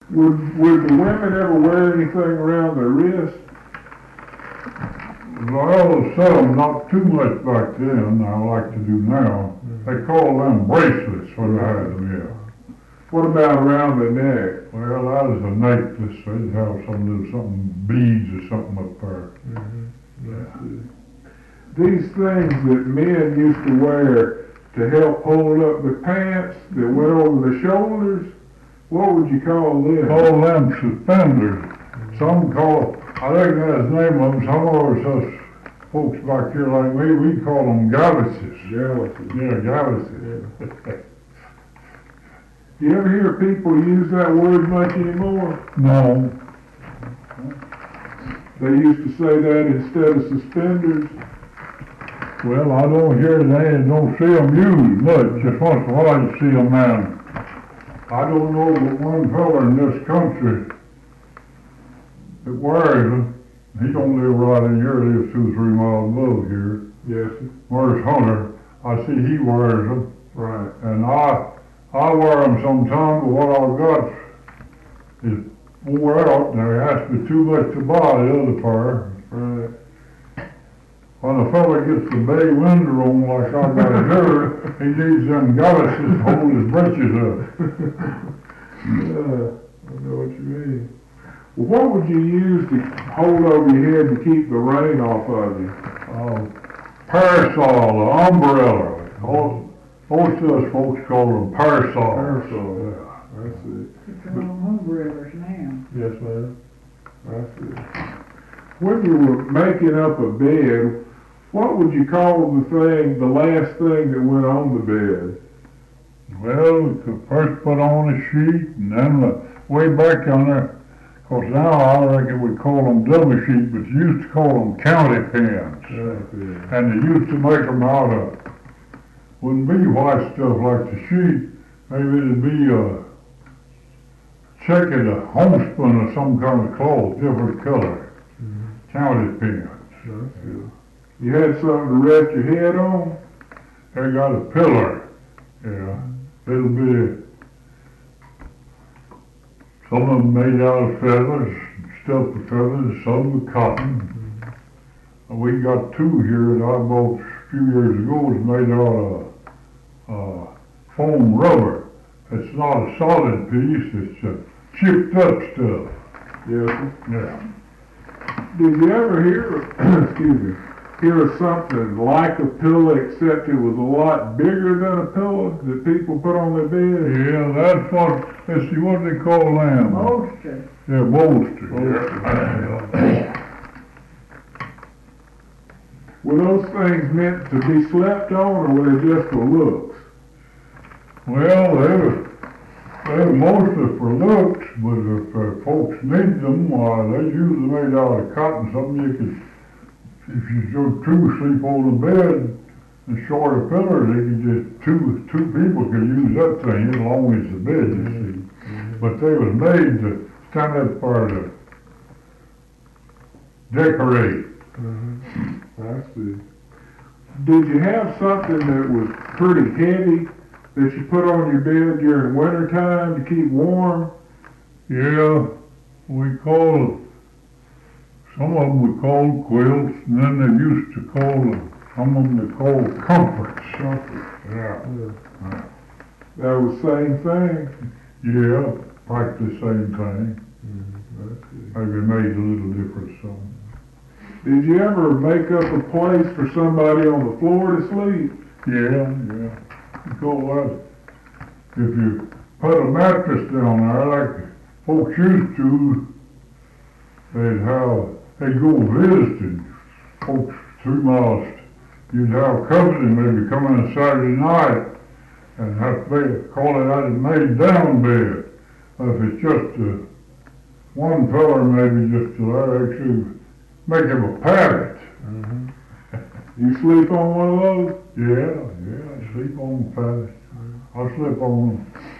Would the women ever wear anything around their wrist? Well, some, not too much back then, I like to do now. They call them bracelets when I had them, yeah. What about around the neck? Well, that was a necklace. They'd have some little something, beads or something up there. These things that men used to wear to help hold up the pants that went over the shoulders, what would you call them? Call them suspenders. Some call, I think that's the name of them. Some of us folks back here like me, we call them galluses. Galluses. Yeah, galluses. Yeah. You ever hear people use that word much anymore? No. They used to say that instead of suspenders. Well, I don't hear they don't see them used much. Just once in a while you see them now. I don't know but one fella in this country that wears them. He don't live right in here, he lives 2 or 3 miles above here. Yes, sir. Where's Hunter? I see he wears them. Right. And I wear them sometimes, but what I've got is wore out, and they asked me too much to buy the other pair. Right. When a fella gets the bay window on like I got here, he needs them galluses to hold his britches up. I know what you mean. Well, what would you use to hold over your head to keep the rain off of you? Parasol, or umbrella. Most of us folks call them parasol. Parasol, yeah. That's it. It's all umbrellas now. Yes, ma'am. That's it. When you were making up a bed, what would you call the last thing that went on the bed? Well, we could first put on a sheet, and then way back on there, of course now I reckon we call them double sheet, but you used to call them county pins. Yeah. And they used to make them out of, wouldn't be white stuff like the sheet, maybe it'd be checkered, a homespun or some kind of cloth, different color. County pins. That's good. You had something to rest your head on? They got a pillar, yeah, little bit. Some of them made out of feathers, stuffed with feathers, some with cotton. We got 2 here that I bought a few years ago. It's made out of foam rubber. It's not a solid piece, it's a chipped up stuff. Yes. Yeah. Did you ever hear of something like a pillow except it was a lot bigger than a pillow that people put on their bed? Yeah, that's let's see, what do they call them? Bolster. Yeah, bolster. Yeah. Were those things meant to be slept on, or were they just for looks? Well, they were mostly for looks, but if folks need them, they usually made out of cotton, something you could, if you go 2 sleep on the bed and short a pillar, they could just, two people could use that thing as long as the bed, you see. But they was made to stand up for to decorate. I see. Did you have something that was pretty heavy that you put on your bed during winter time to keep warm? Yeah, some of them we called quilts, and then they used to call some of them they called comforts. Yeah. That was the same thing? Yeah, practically the same thing. Maybe made a little difference some. Did you ever make up a place for somebody on the floor to sleep? Yeah. Because if you put a mattress down there like folks used to, they'd go visiting folks 3 miles. You'd have company maybe come in Saturday night and have to call it out a made down bed. If it's just one fella maybe just to actually make him a pallet. You sleep on one of those? Yeah, I sleep on the pallet. I sleep on